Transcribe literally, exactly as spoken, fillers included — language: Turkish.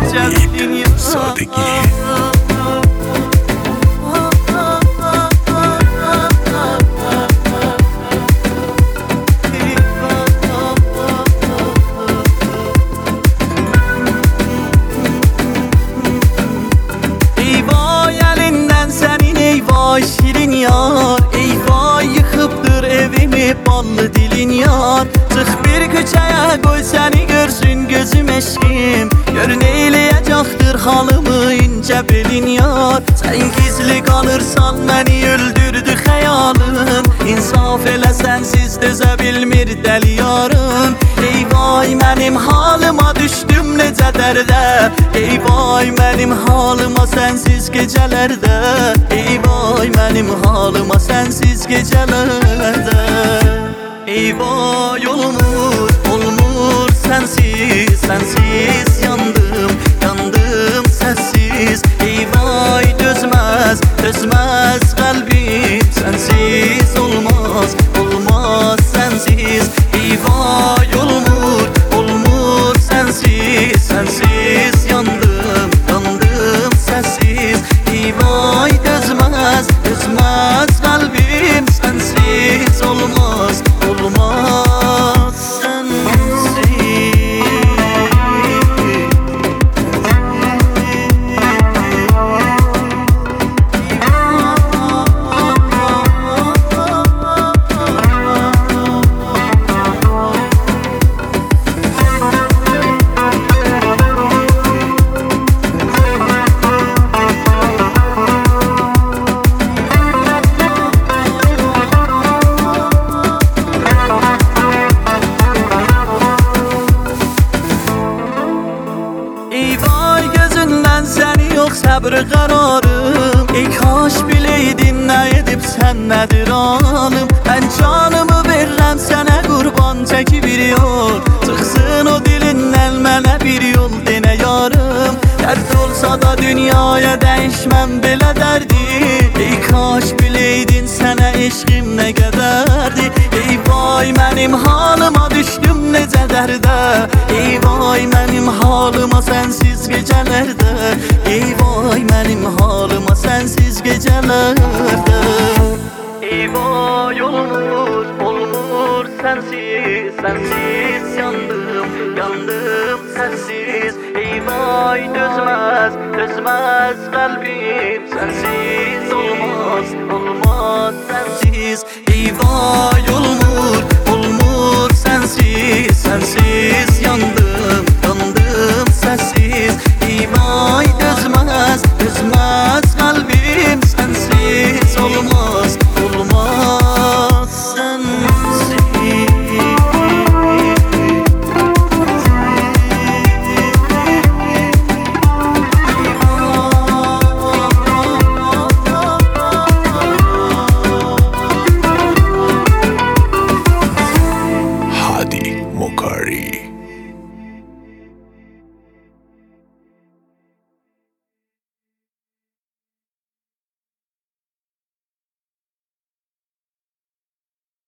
edeceğiz dünya. Sadiki. Eyvah şirin yar, eyvah yıkıptır evimi ballı dilin yar. Çık bir küçeye koy seni görsün gözüm eşkim. Gör neyleyecektir halımı ince belin yar. Sen gizli kalırsan beni öldürdü hayalın. İnsaf elə sensiz dözə bilmir deli yarın. Eyvah benim halıma düştüm nece derde. Eyvah benim halıma sensiz gecelerde. Eyvah benim halıma sensiz gecelerde. Eyvah yolumuz olmur sensiz, sensiz yandım, yandım sessiz. Eyvah dözmez, dözmez kalbim sensiz olmaz, olmaz sensiz. Eyvah yolumur, olmur sensiz, sensiz yandım, yandım sessiz. Eyvah dözmez, dözmez kalbim sensiz olmaz, olmaz sensiz. Eyvah gözünden seni yok sabır kararım. Ey kaş bileydin ne edip sen nedir alım. Ben canımı veririm sana kurban çeki bir yol. Çıksın o dilinden mənə bir yol dene yarım. Dert olsa da dünyaya değişmem bile derdi. Ey kaş bileydin sana eşkim ne kadardı. Eyvah benim halıma düştüm nece derde. Eyvah benim halıma sensiz gecelerde. Eyvah benim halıma sensiz gecelerde. Eyvah yolumuz olmur sensiz, sensiz yandım, yandım sensiz. Eyvah dözmez, dözmez kalbim sensiz olmaz, olmaz sensiz. Eyvah yolumur, olmur sensiz, sensiz